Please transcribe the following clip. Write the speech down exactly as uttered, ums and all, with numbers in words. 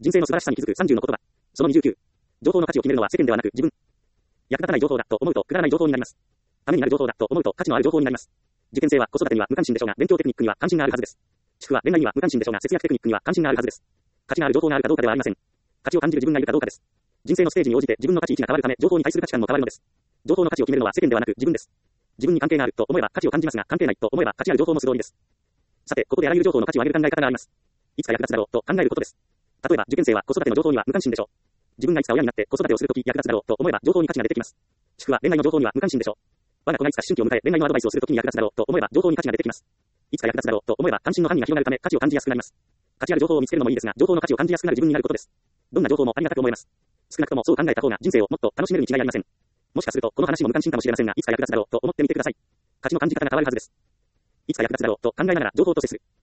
人生の素晴らしさに気づくさんじゅうの言葉。そのにじゅうきゅう。情報の価値を決めるのは世間ではなく自分。役立たない情報だと思うとくだらない情報になります。ためになる情報だと思うと価値のある情報になります。受験生は子育てには無関心でしょうが、勉強テクニックには関心があるはずです。主婦は恋愛には無関心でしょうが、節約テクニックには関心があるはずです。価値がある情報があるかどうかではありません。価値を感じる自分がいるかどうかです。人生のステージに応じて自分の価値位置が変わるため、情報に対する価値観も変わるのです。情報の価値を決めるのは世間ではなく自分です。自分に関係があると思えば価値を感じますが、関係ないと思えば価値ある情報も素通りです。さて、ここであらゆる情報の価値を上げる考え方があります。いつか役立つだろうと考えることです。例えば、受験生は子育ての情報には無関心でしょう。自分がいつか親になって子育てをするとき役立つだろうと思えば情報に価値が出てきます。主婦は恋愛の情報には無関心でしょう。我が子がいつか思春期を迎え恋愛のアドバイスをするときに役立つだろうと思えば情報に価値が出てきます。いつか役立つだろうと思えば関心の範囲が広がるため価値を感じやすくなります。価値ある情報を見つけるのもいいですが、情報の価値を感じやすくなる自分になることです。どんな情報もありがたく思えます。少なくともそう考えた方が人生をもっと楽しめるに違いありません。もしかするとこの話も無関心かもしれませんが、いつか役立つだろうと思ってみてください。価値の感じ方が変わるはずです。いつか役立つだろうと考えながら情報と接する。